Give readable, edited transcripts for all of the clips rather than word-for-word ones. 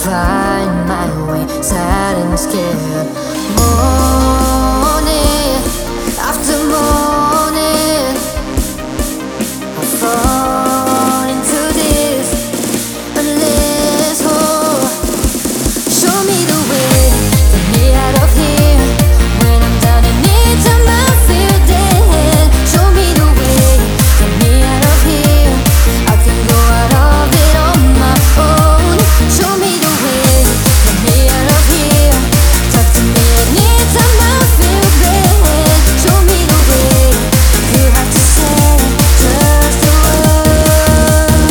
find my way, sad and scared. Morning after morning, I fall into this endless hole. Show me the way, get me out of here. When I'm down and need time, I feel dead. Show me the way, get me out of here. I can go out of it on my own. Show me the way, get me out of here. Talk to me anytime I feel bad. Show me the way, you have to say just a word.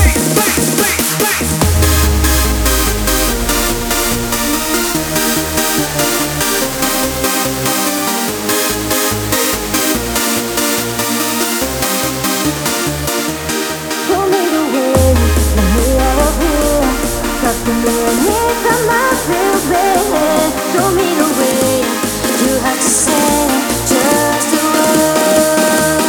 Show me the way, let me out of here. Talk to me anytime I feel bad. Show me the way, you have to say just a word.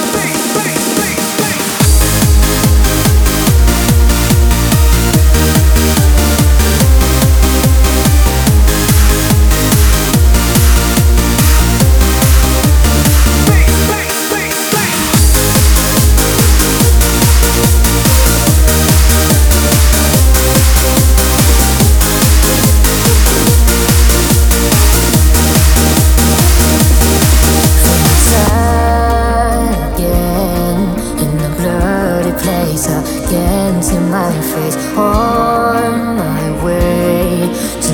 Against in my face, on my way to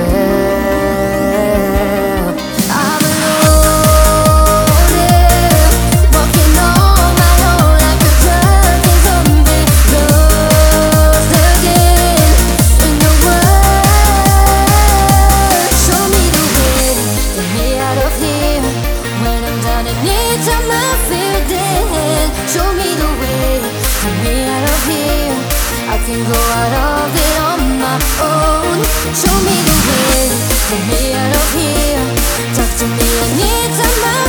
nowhere. I'm alone, walking on my own like a drunken zombie, lost again in the world. Show me the way, get me out of here. When I'm down and need time, I feel dead. Show me the way, get me out of here. I can go out of it on my own. Show me the way, get me out of here. Talk to me anytime I